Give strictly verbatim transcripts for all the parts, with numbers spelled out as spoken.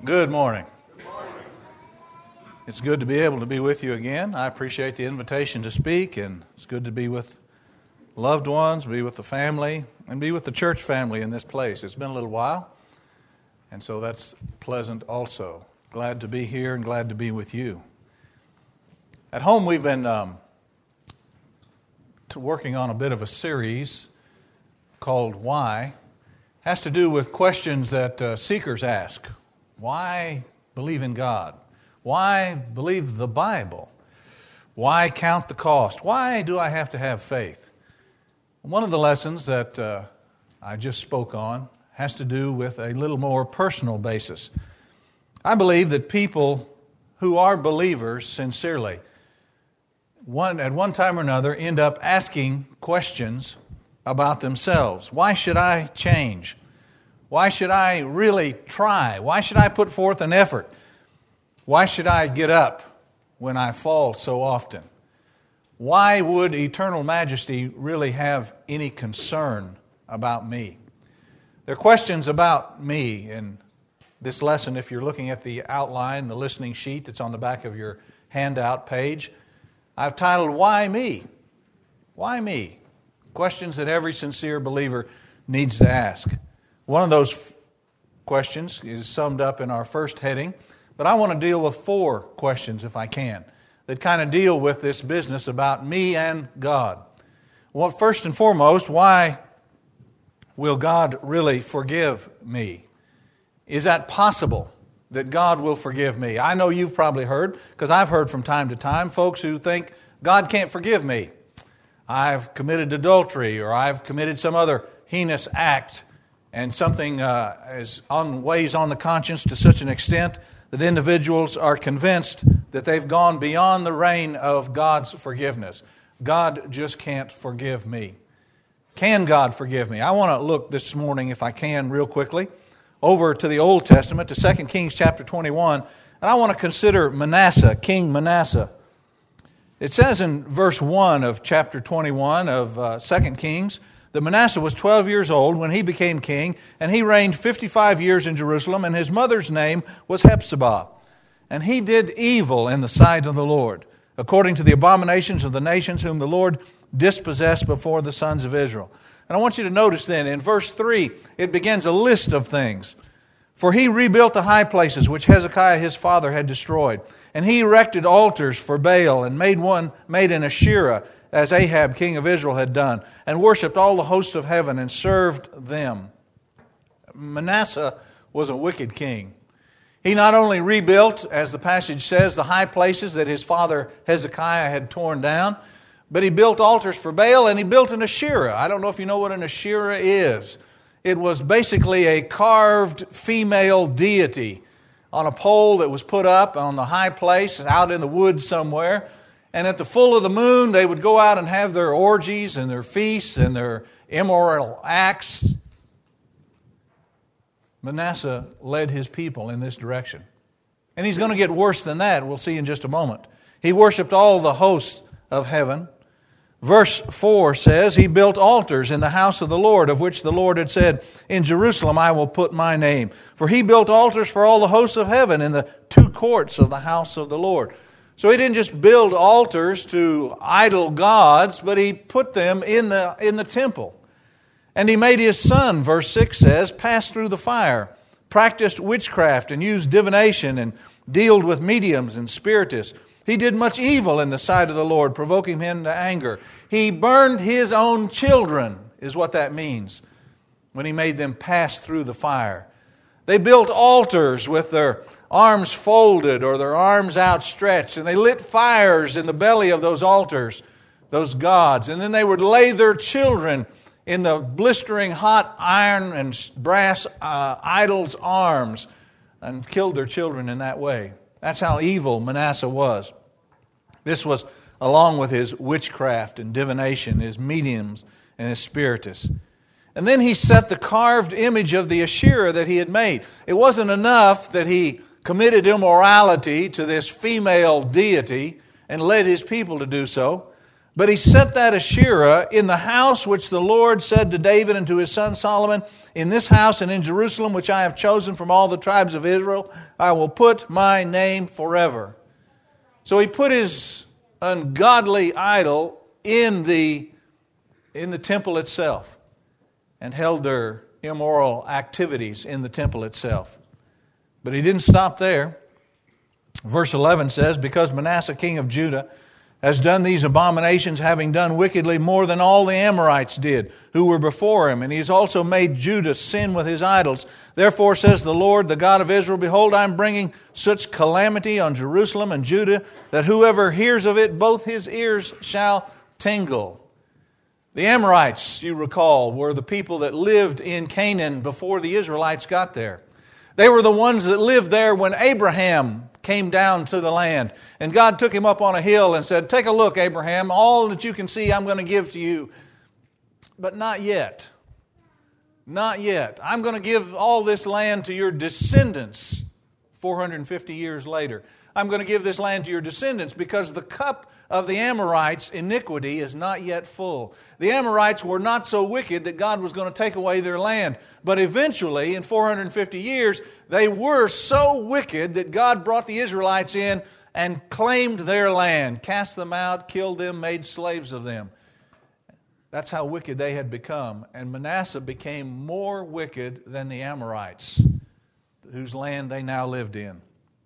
Good morning. Good morning. It's good to be able to be with you again. I appreciate the invitation to speak, and it's good to be with loved ones, be with the family, and be with the church family in this place. It's been a little while, and so that's pleasant also. Glad to be here and glad to be with you. At home, we've been um, to working on a bit of a series called Why. It has to do with questions that uh, seekers ask. Why believe in God? Why believe the Bible? Why count the cost? Why do I have to have faith? One of the lessons that uh, I just spoke on has to do with a little more personal basis. I believe that people who are believers sincerely, one at one time or another, end up asking questions about themselves. Why should I change? Why should I really try? Why should I put forth an effort? Why should I get up when I fall so often? Why would Eternal Majesty really have any concern about me? There are questions about me in this lesson. If you're looking at the outline, the listening sheet that's on the back of your handout page, I've titled, Why Me? Why me? Questions that every sincere believer needs to ask. One of those f- questions is summed up in our first heading, but I want to deal with four questions, if I can, that kind of deal with this business about me and God. Well, first and foremost, why will God really forgive me? Is that possible, that God will forgive me? I know you've probably heard, because I've heard from time to time, folks who think God can't forgive me. I've committed adultery, or I've committed some other heinous act, and something uh, is on, weighs on the conscience to such an extent that individuals are convinced that they've gone beyond the reign of God's forgiveness. God just can't forgive me. Can God forgive me? I want to look this morning, if I can, real quickly, over to the Old Testament, to Second Kings chapter twenty-one, and I want to consider Manasseh, King Manasseh. It says in verse one of chapter twenty-one of uh, Second Kings, that Manasseh was twelve years old when he became king, and he reigned fifty-five years in Jerusalem, and his mother's name was Hephzibah. And he did evil in the sight of the Lord, according to the abominations of the nations whom the Lord dispossessed before the sons of Israel. And I want you to notice then, in verse three, it begins a list of things. For he rebuilt the high places which Hezekiah his father had destroyed, and he erected altars for Baal, and made one made an Asherah, as Ahab, king of Israel, had done, and worshipped all the hosts of heaven and served them. Manasseh was a wicked king. He not only rebuilt, as the passage says, the high places that his father Hezekiah had torn down, but he built altars for Baal, and he built an Asherah. I don't know if you know what an Asherah is. It was basically a carved female deity on a pole that was put up on the high place out in the woods somewhere. And at the full of the moon, they would go out and have their orgies and their feasts and their immoral acts. Manasseh led his people in this direction. And he's going to get worse than that. We'll see in just a moment. He worshipped all the hosts of heaven. Verse four says, he built altars in the house of the Lord, of which the Lord had said, in Jerusalem I will put my name. For he built altars for all the hosts of heaven in the two courts of the house of the Lord. So he didn't just build altars to idol gods, but he put them in the in the temple. And he made his son, verse six says, pass through the fire, practiced witchcraft and used divination and dealed with mediums and spiritists. He did much evil in the sight of the Lord, provoking him to anger. He burned his own children, is what that means, when he made them pass through the fire. They built altars with their arms folded or their arms outstretched, and they lit fires in the belly of those altars, those gods, and then they would lay their children in the blistering hot iron and brass uh, idols' arms and killed their children in that way. That's how evil Manasseh was. This was along with his witchcraft and divination, his mediums and his spiritists. And then he set the carved image of the Asherah that he had made. It wasn't enough that he committed immorality to this female deity and led his people to do so, But he set that Asherah in the house which the Lord said to David and to his son Solomon, in this house and in Jerusalem, which I have chosen from all the tribes of Israel, I will put my name forever. So he put his ungodly idol in the, in the temple itself and held their immoral activities in the temple itself. But he didn't stop there. Verse eleven says, because Manasseh king of Judah has done these abominations, having done wickedly more than all the Amorites did, who were before him. And he has also made Judah sin with his idols. Therefore says the Lord, the God of Israel, behold, I am bringing such calamity on Jerusalem and Judah, that whoever hears of it, both his ears shall tingle. The Amorites, you recall, were the people that lived in Canaan before the Israelites got there. They were the ones that lived there when Abraham came down to the land. And God took him up on a hill and said, take a look, Abraham, all that you can see I'm going to give to you. But not yet. Not yet. I'm going to give all this land to your descendants four hundred fifty years later. I'm going to give this land to your descendants because the cup of the Amorites' iniquity is not yet full. The Amorites were not so wicked that God was going to take away their land. But eventually, in four hundred fifty years, they were so wicked that God brought the Israelites in and claimed their land, cast them out, killed them, made slaves of them. That's how wicked they had become. And Manasseh became more wicked than the Amorites, whose land they now lived in.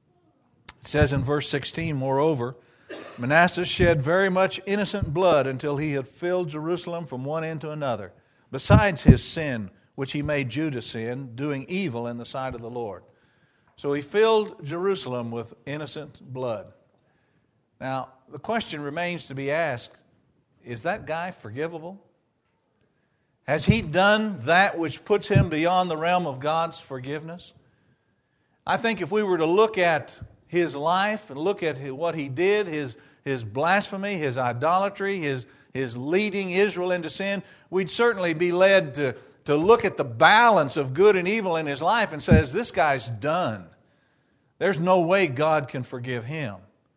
It says in verse sixteen, moreover, Manasseh shed very much innocent blood until he had filled Jerusalem from one end to another, besides his sin, which he made Judah sin, doing evil in the sight of the Lord. So he filled Jerusalem with innocent blood. Now, the question remains to be asked, is that guy forgivable? Has he done that which puts him beyond the realm of God's forgiveness? I think if we were to look at his life and look at what he did, his, his blasphemy, his idolatry, his, his leading Israel into sin, we'd certainly be led to, to look at the balance of good and evil in his life and says, this guy's done. There's no way God can forgive him.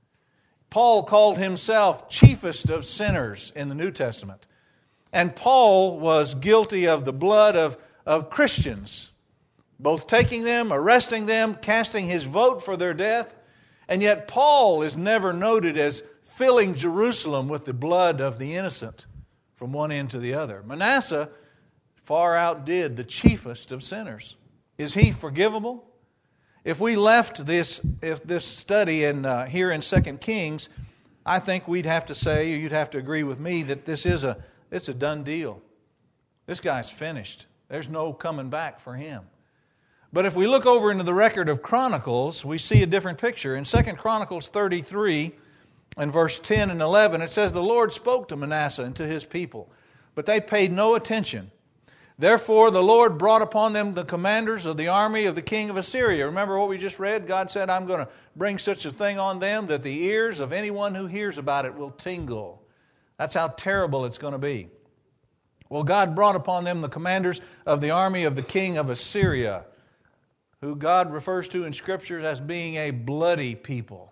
Paul called himself chiefest of sinners in the New Testament. And Paul was guilty of the blood of, of Christians, both taking them, arresting them, casting his vote for their death. And yet Paul is never noted as filling Jerusalem with the blood of the innocent from one end to the other. Manasseh far outdid the chiefest of sinners. Is he forgivable? If we left this, if this study in, uh, here in Second Kings, I think we'd have to say, or you'd have to agree with me, that this is a, it's a done deal. This guy's finished. There's no coming back for him. But if we look over into the record of Chronicles, we see a different picture. In Second Chronicles thirty-three, and verse ten and eleven, it says, the Lord spoke to Manasseh and to his people, but they paid no attention. Therefore the Lord brought upon them the commanders of the army of the king of Assyria. Remember what we just read? God said, I'm going to bring such a thing on them that the ears of anyone who hears about it will tingle. That's how terrible it's going to be. Well, God brought upon them the commanders of the army of the king of Assyria, who God refers to in Scripture as being a bloody people.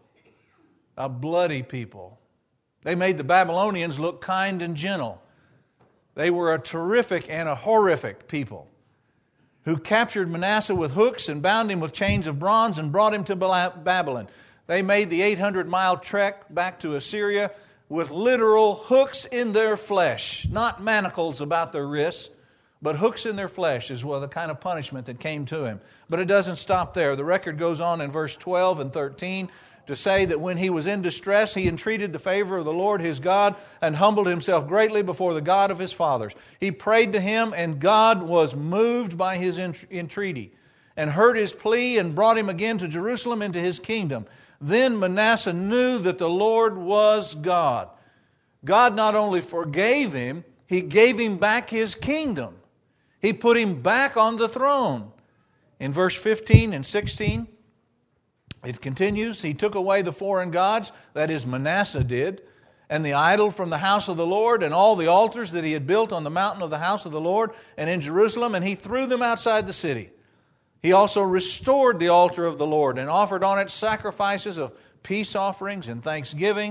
A bloody people. They made the Babylonians look kind and gentle. They were a terrific and a horrific people who captured Manasseh with hooks and bound him with chains of bronze and brought him to Babylon. They made the eight hundred mile trek back to Assyria with literal hooks in their flesh, not manacles about their wrists, but hooks in their flesh is well the kind of punishment that came to him. But it doesn't stop there. The record goes on in verse twelve and thirteen to say that when he was in distress, he entreated the favor of the Lord his God and humbled himself greatly before the God of his fathers. He prayed to him, and God was moved by his entreaty and heard his plea and brought him again to Jerusalem into his kingdom. Then Manasseh knew that the Lord was God. God not only forgave him, he gave him back his kingdom. He put him back on the throne. In verse fifteen and sixteen, it continues, he took away the foreign gods, that is Manasseh did, and the idol from the house of the Lord, and all the altars that he had built on the mountain of the house of the Lord and in Jerusalem, and he threw them outside the city. He also restored the altar of the Lord and offered on it sacrifices of peace offerings and thanksgiving,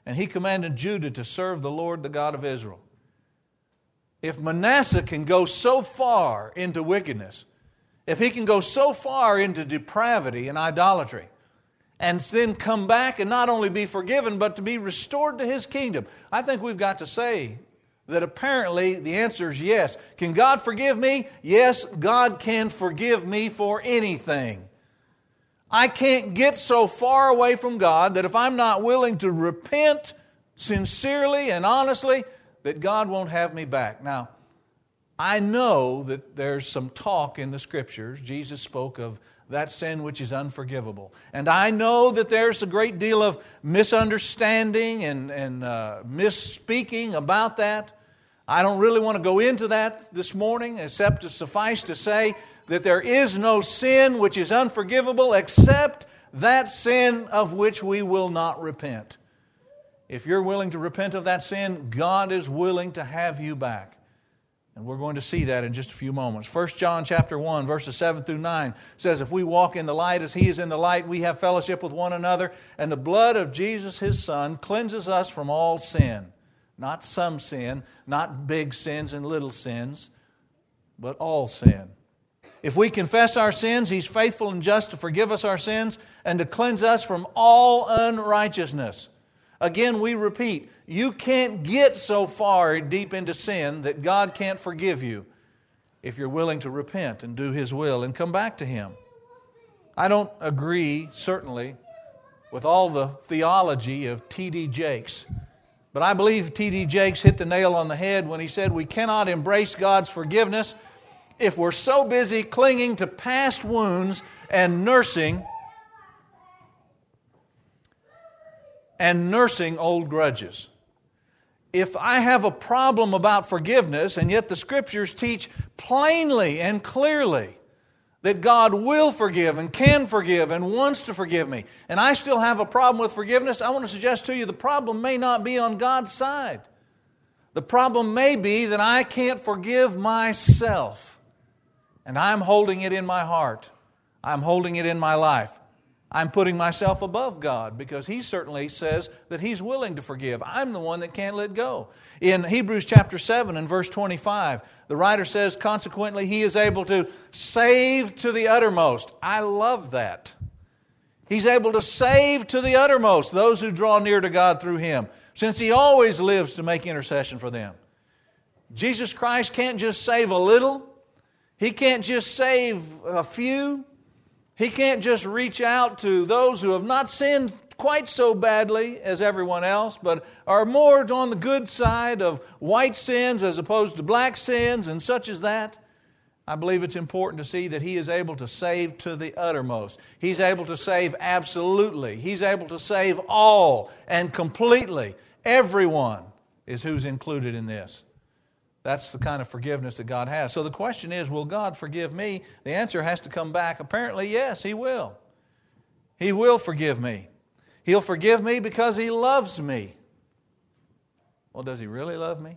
and he commanded Judah to serve the Lord, the God of Israel. If Manasseh can go so far into wickedness, if he can go so far into depravity and idolatry, and then come back and not only be forgiven, but to be restored to his kingdom, I think we've got to say that apparently the answer is yes. Can God forgive me? Yes, God can forgive me for anything. I can't get so far away from God that if I'm not willing to repent sincerely and honestly, that God won't have me back. Now, I know that there's some talk in the Scriptures. Jesus spoke of that sin which is unforgivable. And I know that there's a great deal of misunderstanding and, and uh, misspeaking about that. I don't really want to go into that this morning, except to suffice to say that there is no sin which is unforgivable except that sin of which we will not repent. If you're willing to repent of that sin, God is willing to have you back. And we're going to see that in just a few moments. First John chapter one, verses seven through nine says, if we walk in the light as He is in the light, we have fellowship with one another, and the blood of Jesus His Son cleanses us from all sin. Not some sin, not big sins and little sins, but all sin. If we confess our sins, He's faithful and just to forgive us our sins and to cleanse us from all unrighteousness. Again, we repeat, you can't get so far deep into sin that God can't forgive you if you're willing to repent and do His will and come back to Him. I don't agree, certainly, with all the theology of T D Jakes, but I believe T D Jakes hit the nail on the head when he said we cannot embrace God's forgiveness if we're so busy clinging to past wounds and nursing and nursing old grudges. If I have a problem about forgiveness, and yet the Scriptures teach plainly and clearly that God will forgive and can forgive and wants to forgive me, and I still have a problem with forgiveness, I want to suggest to you the problem may not be on God's side. The problem may be that I can't forgive myself, and I'm holding it in my heart. I'm holding it in my life. I'm putting myself above God because He certainly says that He's willing to forgive. I'm the one that can't let go. In Hebrews chapter seven and verse twenty-five, the writer says, consequently, He is able to save to the uttermost. I love that. He's able to save to the uttermost those who draw near to God through Him, since He always lives to make intercession for them. Jesus Christ can't just save a little. He can't just save a few. He can't just reach out to those who have not sinned quite so badly as everyone else, but are more on the good side of white sins as opposed to black sins and such as that. I believe it's important to see that He is able to save to the uttermost. He's able to save absolutely. He's able to save all and completely. Everyone is who's included in this. That's the kind of forgiveness that God has. So the question is, will God forgive me? The answer has to come back. Apparently, yes, He will. He will forgive me. He'll forgive me because He loves me. Well, does He really love me?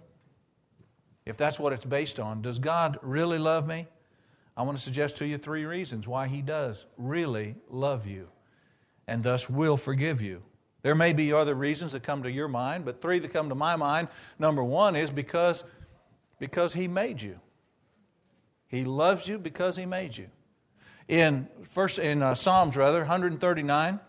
If that's what it's based on, does God really love me? I want to suggest to you three reasons why He does really love you and thus will forgive you. There may be other reasons that come to your mind, but three that come to my mind. Number one is because Because He made you. He loves you because He made you. In first in uh, Psalms rather, one thirty-nine,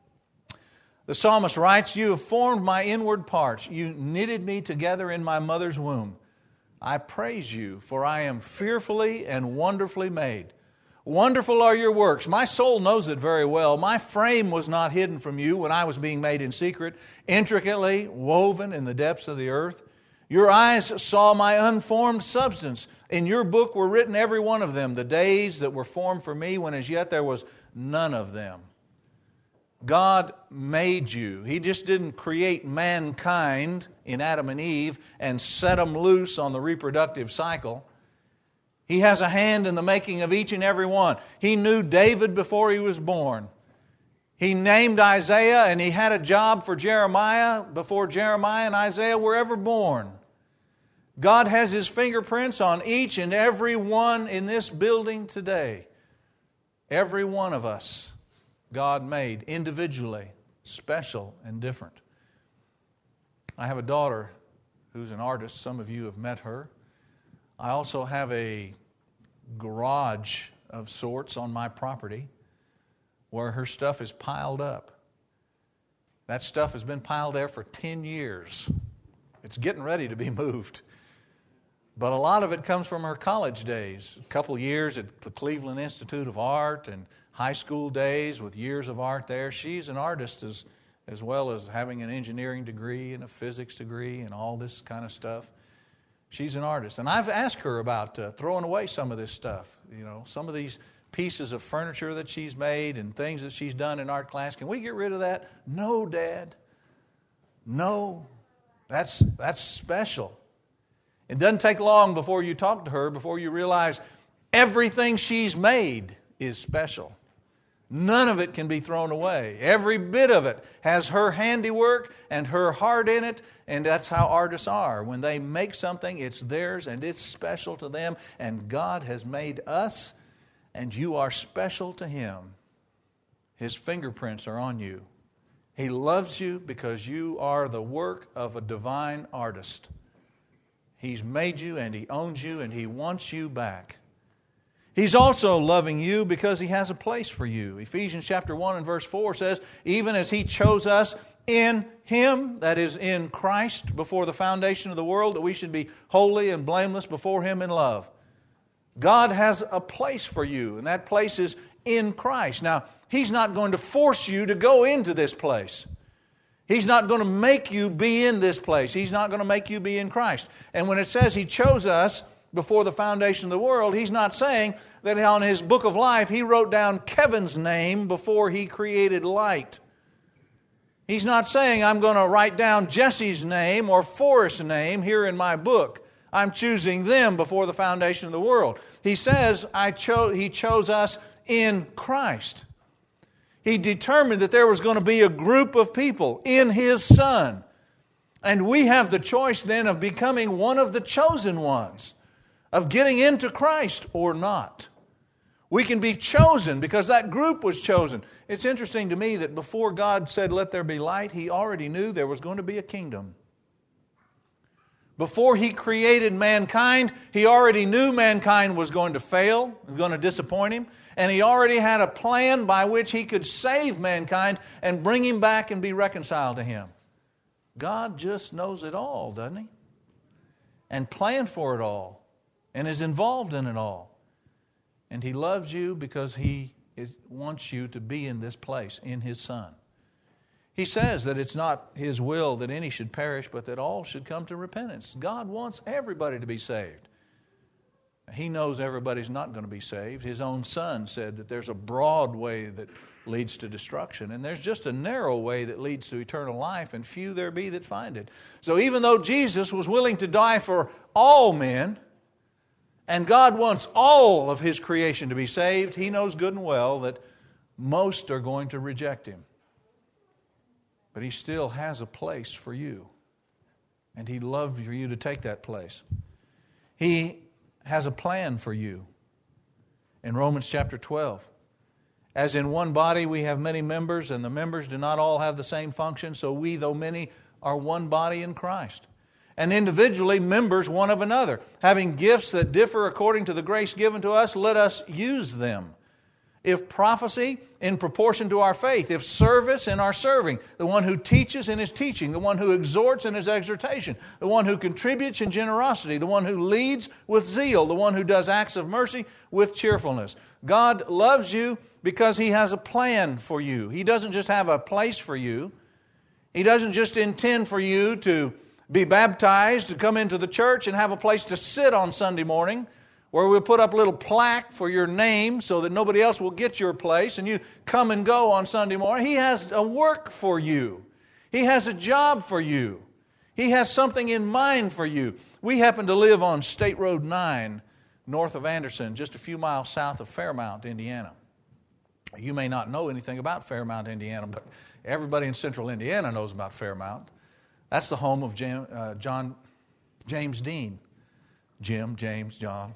the psalmist writes, "You have formed my inward parts. You knitted me together in my mother's womb. I praise you, for I am fearfully and wonderfully made. Wonderful are your works. My soul knows it very well. My frame was not hidden from you when I was being made in secret, intricately woven in the depths of the earth. Your eyes saw my unformed substance. In your book were written every one of them, the days that were formed for me, when as yet there was none of them." God made you. He just didn't create mankind in Adam and Eve and set them loose on the reproductive cycle. He has a hand in the making of each and every one. He knew David before he was born. He named Isaiah, and He had a job for Jeremiah before Jeremiah and Isaiah were ever born. God has His fingerprints on each and every one in this building today. Every one of us, God made individually, special and different. I have a daughter who's an artist. Some of you have met her. I also have a garage of sorts on my property where her stuff is piled up. That stuff has been piled there for ten years. It's getting ready to be moved. But a lot of it comes from her college days. A couple years at the Cleveland Institute of Art and high school days with years of art there. She's an artist as, as well as having an engineering degree and a physics degree and all this kind of stuff. She's an artist. And I've asked her about uh, throwing away some of this stuff. You know, some of these pieces of furniture that she's made and things that she's done in art class. Can we get rid of that? No, Dad. No. That's, that's special. It doesn't take long before you talk to her, before you realize everything she's made is special. None of it can be thrown away. Every bit of it has her handiwork and her heart in it, and that's how artists are. When they make something, it's theirs and it's special to them, and God has made us, and you are special to Him. His fingerprints are on you. He loves you because you are the work of a divine artist. He's made you and He owns you and He wants you back. He's also loving you because He has a place for you. Ephesians chapter one and verse four says, even as He chose us in Him, that is in Christ, before the foundation of the world, that we should be holy and blameless before Him in love. God has a place for you, and that place is in Christ. Now, He's not going to force you to go into this place. He's not going to make you be in this place. He's not going to make you be in Christ. And when it says He chose us before the foundation of the world, He's not saying that on His book of life He wrote down Kevin's name before He created light. He's not saying I'm going to write down Jesse's name or Forrest's name here in my book. I'm choosing them before the foundation of the world. He says I chose. He chose us in Christ. He determined that there was going to be a group of people in His Son. And we have the choice then of becoming one of the chosen ones, of getting into Christ or not. We can be chosen because that group was chosen. It's interesting to me that before God said, let there be light, He already knew there was going to be a kingdom. Before He created mankind, He already knew mankind was going to fail, was going to disappoint Him, and He already had a plan by which He could save mankind and bring him back and be reconciled to Him. God just knows it all, doesn't He? And planned for it all, and is involved in it all. And He loves you because He wants you to be in this place, in His Son. He says that it's not His will that any should perish, but that all should come to repentance. God wants everybody to be saved. He knows everybody's not going to be saved. His own Son said that there's a broad way that leads to destruction, and there's just a narrow way that leads to eternal life, and few there be that find it. So even though Jesus was willing to die for all men, and God wants all of His creation to be saved, He knows good and well that most are going to reject Him. But He still has a place for you. And He'd love for you to take that place. He has a plan for you. In Romans chapter twelve, as in one body we have many members, and the members do not all have the same function, so we, though many, are one body in Christ. And individually members one of another. Having gifts that differ according to the grace given to us, let us use them. If prophecy, in proportion to our faith. If service, in our serving. The one who teaches in his teaching. The one who exhorts in his exhortation. The one who contributes in generosity. The one who leads with zeal. The one who does acts of mercy with cheerfulness. God loves you because He has a plan for you. He doesn't just have a place for you. He doesn't just intend for you to be baptized, to come into the church and have a place to sit on Sunday morning, where we'll put up a little plaque for your name so that nobody else will get your place and you come and go on Sunday morning. He has a work for you. He has a job for you. He has something in mind for you. We happen to live on State Road nine, north of Anderson, just a few miles south of Fairmount, Indiana. You may not know anything about Fairmount, Indiana, but everybody in central Indiana knows about Fairmount. That's the home of Jim, uh, John James Dean. Jim, James, John.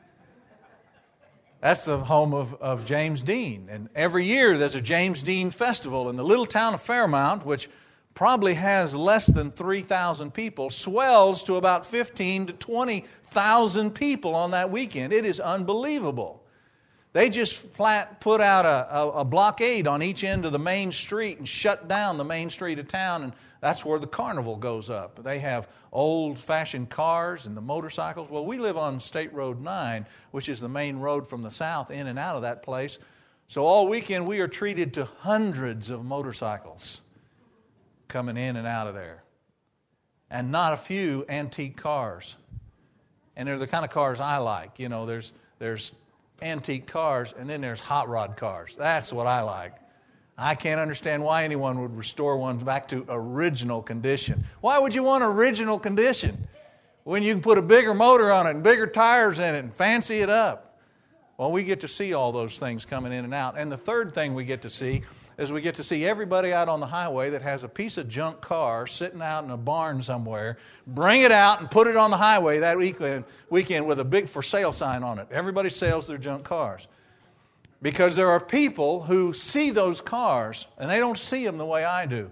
That's the home of, of James Dean. And every year there's a James Dean festival in the little town of Fairmount, which probably has less than three thousand people, swells to about fifteen to twenty thousand people on that weekend. It is unbelievable. They just flat put out a, a, a blockade on each end of the main street and shut down the main street of town, and that's where the carnival goes up. They have old-fashioned cars and the motorcycles. Well, we live on State Road nine, which is the main road from the south in and out of that place. So all weekend we are treated to hundreds of motorcycles coming in and out of there. And not a few antique cars. And they're the kind of cars I like. You know, there's there's antique cars and then there's hot rod cars. That's what I like. I can't understand why anyone would restore one back to original condition. Why would you want original condition when you can put a bigger motor on it and bigger tires in it and fancy it up? Well, we get to see all those things coming in and out. And the third thing we get to see is we get to see everybody out on the highway that has a piece of junk car sitting out in a barn somewhere, bring it out and put it on the highway that weekend, weekend with a big for sale sign on it. Everybody sells their junk cars. Because there are people who see those cars and they don't see them the way I do.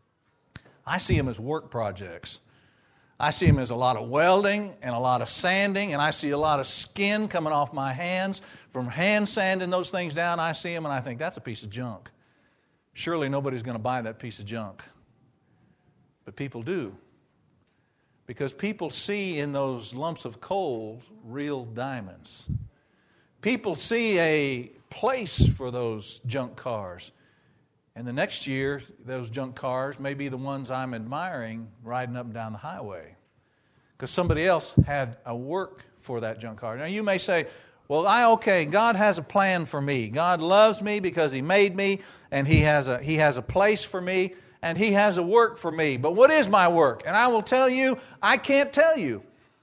I see them as work projects. I see them as a lot of welding and a lot of sanding, and I see a lot of skin coming off my hands from hand sanding those things down. I see them and I think, that's a piece of junk. Surely nobody's going to buy that piece of junk. But people do. Because people see in those lumps of coal real diamonds. People see a place for those junk cars. And the next year, those junk cars may be the ones I'm admiring riding up and down the highway. Because somebody else had a work for that junk car. Now you may say, well, I okay, God has a plan for me. God loves me because He made me, and He has a He has a place for me, and He has a work for me. But what is my work? And I will tell you, I can't tell you.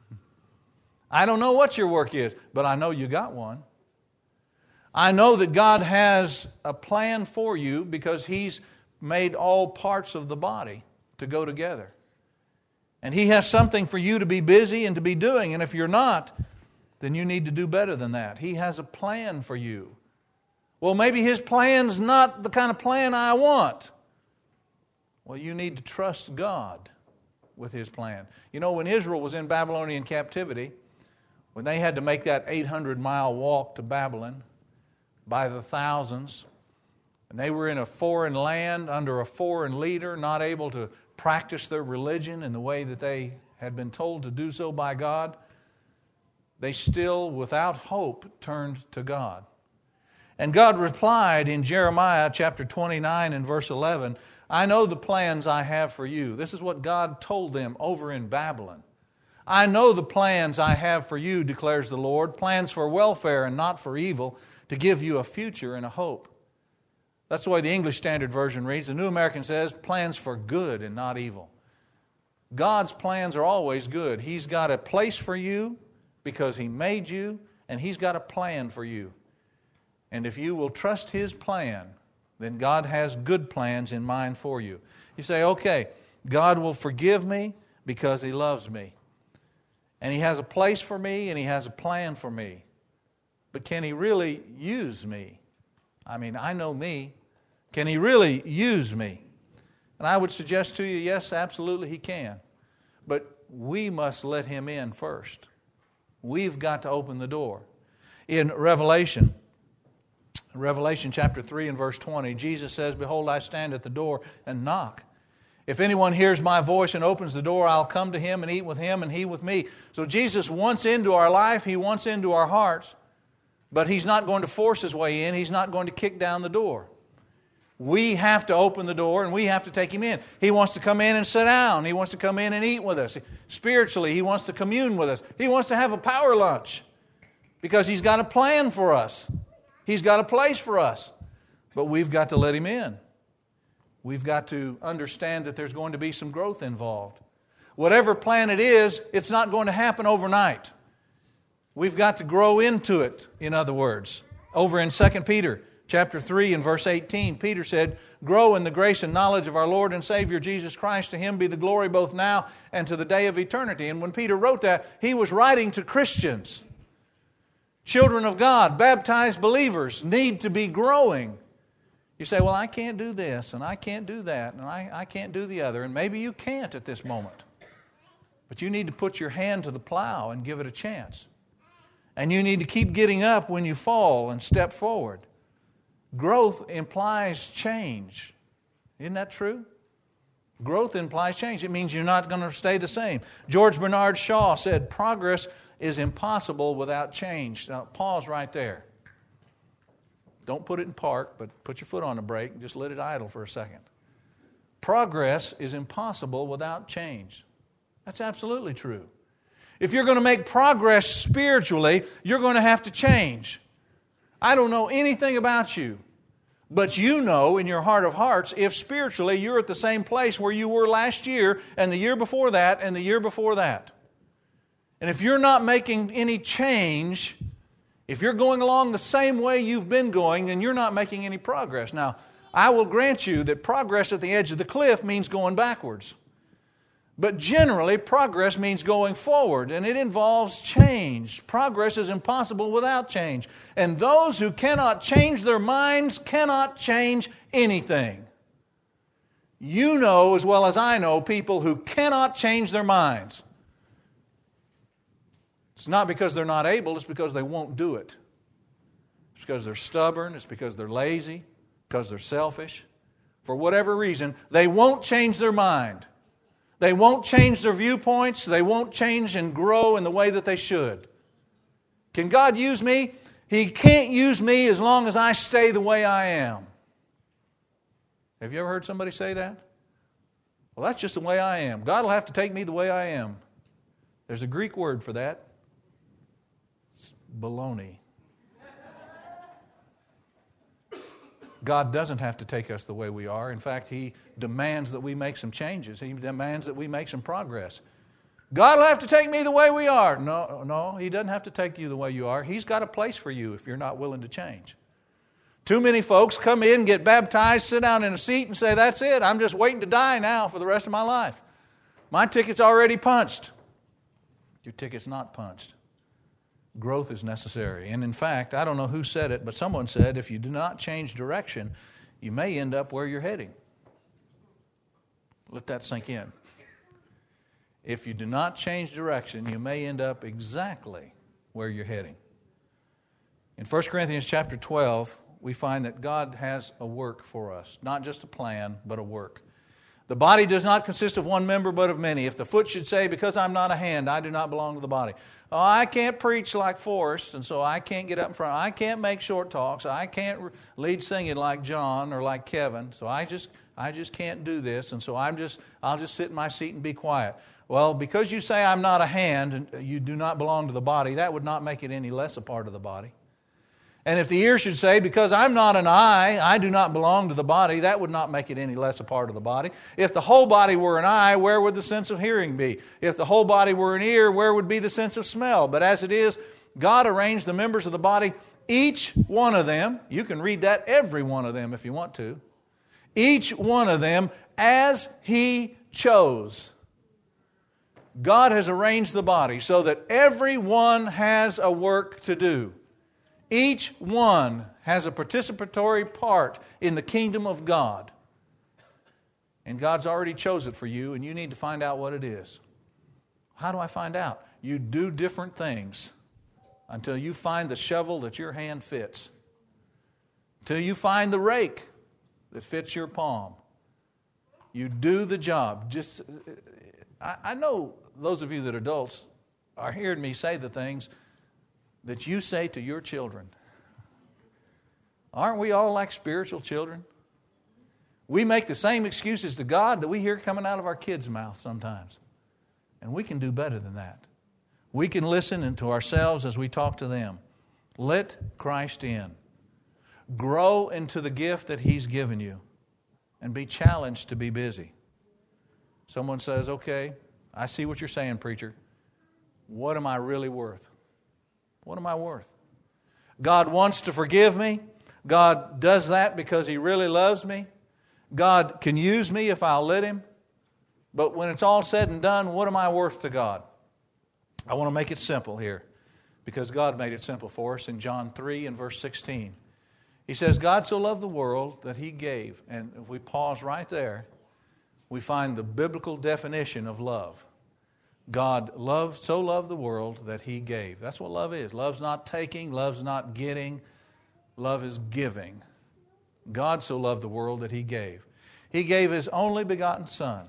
I don't know what your work is, but I know you got one. I know that God has a plan for you because He's made all parts of the body to go together. And He has something for you to be busy and to be doing. And if you're not, then you need to do better than that. He has a plan for you. Well, maybe His plan's not the kind of plan I want. Well, you need to trust God with His plan. You know, when Israel was in Babylonian captivity, when they had to make that eight hundred mile walk to Babylon by the thousands, and they were in a foreign land under a foreign leader, not able to practice their religion in the way that they had been told to do so by God, they still, without hope, turned to God. And God replied in Jeremiah chapter twenty-nine and verse eleven, I know the plans I have for you. This is what God told them over in Babylon. I know the plans I have for you, declares the Lord, plans for welfare and not for evil, to give you a future and a hope. That's the way the English Standard Version reads. The New American says, plans for good and not evil. God's plans are always good. He's got a place for you because He made you, and He's got a plan for you. And if you will trust His plan, then God has good plans in mind for you. You say, okay, God will forgive me because He loves me. And He has a place for me, and He has a plan for me. But can He really use me? I mean, I know me. Can He really use me? And I would suggest to you, yes, absolutely He can. But we must let Him in first. We've got to open the door. In Revelation, Revelation chapter three and verse twenty, Jesus says, behold, I stand at the door and knock. If anyone hears my voice and opens the door, I'll come to him and eat with him and he with me. So Jesus wants into our life, He wants into our hearts, but He's not going to force His way in. He's not going to kick down the door. We have to open the door and we have to take Him in. He wants to come in and sit down. He wants to come in and eat with us. Spiritually, He wants to commune with us. He wants to have a power lunch because He's got a plan for us. He's got a place for us. But we've got to let Him in. We've got to understand that there's going to be some growth involved. Whatever plan it is, it's not going to happen overnight. We've got to grow into it, in other words. Over in Second Peter chapter three and verse eighteen, Peter said, grow in the grace and knowledge of our Lord and Savior Jesus Christ. To Him be the glory both now and to the day of eternity. And when Peter wrote that, he was writing to Christians. Children of God, baptized believers need to be growing You say, well, I can't do this, and I can't do that, and I, I can't do the other. And maybe you can't at this moment. But you need to put your hand to the plow and give it a chance. And you need to keep getting up when you fall and step forward. Growth implies change. Isn't that true? Growth implies change. It means you're not going to stay the same. George Bernard Shaw said, progress is impossible without change. Now, pause right there. Don't put it in park, but put your foot on the brake and just let it idle for a second. Progress is impossible without change. That's absolutely true. If you're going to make progress spiritually, you're going to have to change. I don't know anything about you, but you know in your heart of hearts if spiritually you're at the same place where you were last year and the year before that and the year before that. And if you're not making any change, if you're going along the same way you've been going, then you're not making any progress. Now, I will grant you that progress at the edge of the cliff means going backwards. But generally, progress means going forward, and it involves change. Progress is impossible without change. And those who cannot change their minds cannot change anything. You know as well as I know people who cannot change their minds. It's not because they're not able, it's because they won't do it. It's because they're stubborn, it's because they're lazy, because they're selfish. For whatever reason, they won't change their mind. They won't change their viewpoints. They won't change and grow in the way that they should. Can God use me? He can't use me as long as I stay the way I am. Have you ever heard somebody say that? Well, that's just the way I am. God will have to take me the way I am. There's a Greek word for that. It's baloney. God doesn't have to take us the way we are. In fact, He demands that we make some changes. He demands that we make some progress. God will have to take me the way we are. No, no, He doesn't have to take you the way you are. He's got a place for you if you're not willing to change. Too many folks come in, get baptized, sit down in a seat and say, that's it, I'm just waiting to die now for the rest of my life. My ticket's already punched. Your ticket's not punched. Growth is necessary. And in fact, I don't know who said it, but someone said if you do not change direction, you may end up where you're heading. Let that sink in. If you do not change direction, you may end up exactly where you're heading. In First Corinthians chapter twelve, we find that God has a work for us. Not just a plan, but a work. The body does not consist of one member, but of many. If the foot should say, because I'm not a hand, I do not belong to the body. Oh, I can't preach like Forrest, and so I can't get up in front. I can't make short talks. I can't lead singing like John or like Kevin. So I just I just can't do this, and so I'm just I'll just sit in my seat and be quiet. Well, because you say I'm not a hand and you do not belong to the body, that would not make it any less a part of the body. And if the ear should say, because I'm not an eye, I do not belong to the body, that would not make it any less a part of the body. If the whole body were an eye, where would the sense of hearing be? If the whole body were an ear, where would be the sense of smell? But as it is, God arranged the members of the body, each one of them, you can read that, every one of them if you want to, each one of them as He chose. God has arranged the body so that everyone has a work to do. Each one has a participatory part in the kingdom of God. And God's already chose it for you, and you need to find out what it is. How do I find out? You do different things until you find the shovel that your hand fits. Until you find the rake that fits your palm. You do the job. Just, I, I know those of you that are adults are hearing me say the things that you say to your children. Aren't we all like spiritual children? We make the same excuses to God that we hear coming out of our kids' mouth sometimes. And we can do better than that. We can listen into ourselves as we talk to them. Let Christ in. Grow into the gift that He's given you. And be challenged to be busy. Someone says, okay, I see what you're saying, preacher. What am I really worth? What am I worth? God wants to forgive me. God does that because He really loves me. God can use me if I'll let Him. But when it's all said and done, what am I worth to God? I want to make it simple here because God made it simple for us in John three and verse sixteen. He says, God so loved the world that He gave. And if we pause right there, we find the biblical definition of love. God loved, so loved the world that He gave. That's what love is. Love's not taking, love's not getting, love is giving. God so loved the world that He gave. He gave His only begotten Son.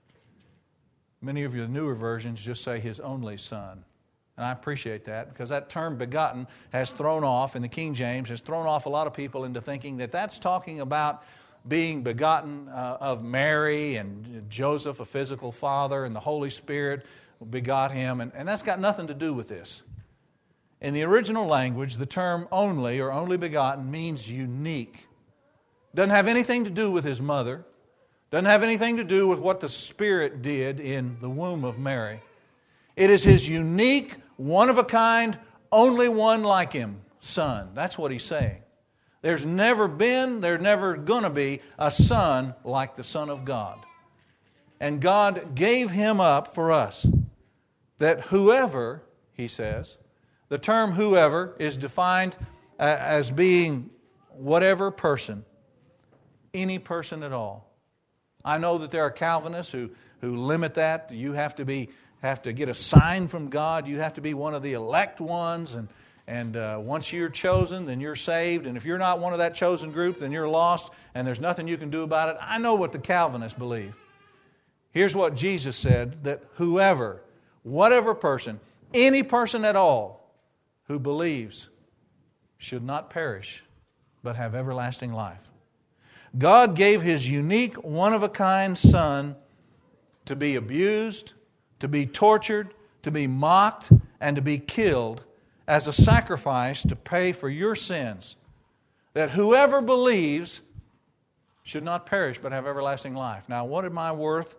Many of your newer versions just say His only Son. And I appreciate that, because that term begotten has thrown off, in the King James, has thrown off a lot of people into thinking that that's talking about being begotten uh, of Mary and Joseph, a physical father, and the Holy Spirit begot Him. And, and that's got nothing to do with this. In the original language, the term only or only begotten means unique. Doesn't have anything to do with His mother. Doesn't have anything to do with what the Spirit did in the womb of Mary. It is His unique, one-of-a-kind, only one like Him, Son. That's what He's saying. There's never been, there's never going to be a Son like the Son of God. And God gave Him up for us. That whoever, He says, the term whoever is defined as being whatever person, any person at all. I know that there are Calvinists who, who limit that. You have to be have to get a sign from God. You have to be one of the elect ones, and and uh, once you're chosen, then you're saved. And if you're not one of that chosen group, then you're lost, and there's nothing you can do about it. I know what the Calvinists believe. Here's what Jesus said, that whoever, whatever person, any person at all who believes should not perish, but have everlasting life. God gave His unique, one-of-a-kind Son to be abused, to be tortured, to be mocked, and to be killed as a sacrifice to pay for your sins. That whoever believes should not perish but have everlasting life. Now, what am I worth?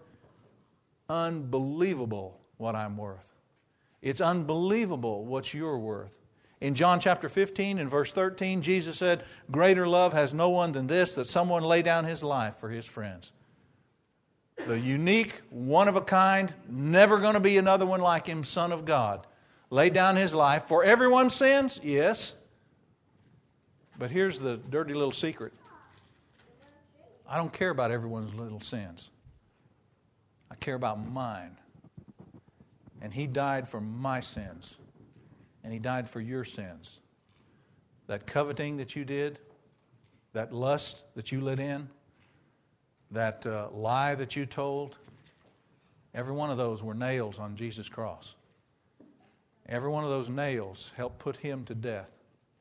Unbelievable what I'm worth. It's unbelievable what you're worth. In John chapter fifteen and verse thirteen, Jesus said, "Greater love has no one than this, that someone lay down his life for his friends." The unique, one-of-a-kind, never going to be another one like Him, Son of God, laid down His life for everyone's sins, yes. But here's the dirty little secret. I don't care about everyone's little sins. I care about mine. And He died for my sins. And He died for your sins. That coveting that you did, that lust that you let in, that uh, lie that you told, every one of those were nails on Jesus' cross. Every one of those nails helped put Him to death.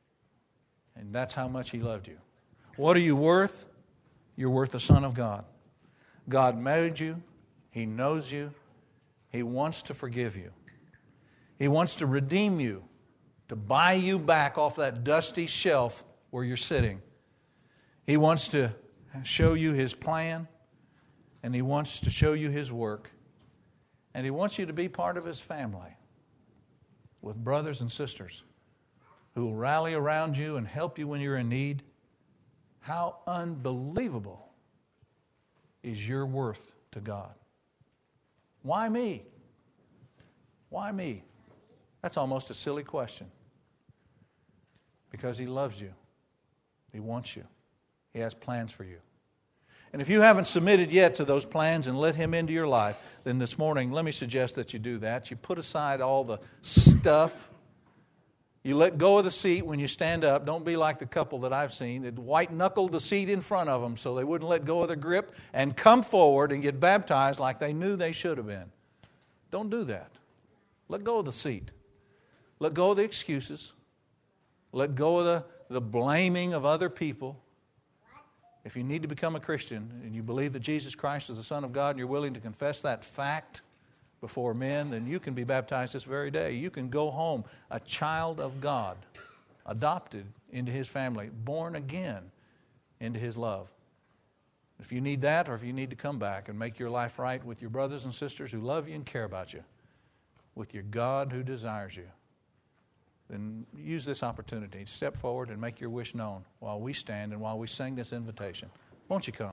And that's how much He loved you. What are you worth? You're worth the Son of God. God made you. He knows you. He wants to forgive you. He wants to redeem you, to buy you back off that dusty shelf where you're sitting. He wants to show you His plan, and He wants to show you His work, and He wants you to be part of His family with brothers and sisters who will rally around you and help you when you're in need. How unbelievable is your worth to God? Why me? Why me? That's almost a silly question. Because He loves you. He wants you. He has plans for you. And if you haven't submitted yet to those plans and let Him into your life, then this morning, let me suggest that you do that. You put aside all the stuff. You let go of the seat when you stand up. Don't be like the couple that I've seen that white-knuckled the seat in front of them so they wouldn't let go of the grip and come forward and get baptized like they knew they should have been. Don't do that. Let go of the seat. Let go of the excuses. Let go of the, the blaming of other people. If you need to become a Christian and you believe that Jesus Christ is the Son of God and you're willing to confess that fact before men, then you can be baptized this very day. You can go home a child of God, adopted into His family, born again into His love. If you need that, or if you need to come back and make your life right with your brothers and sisters who love you and care about you, with your God who desires you, then use this opportunity to step forward and make your wish known while we stand and while we sing this invitation. Won't you come?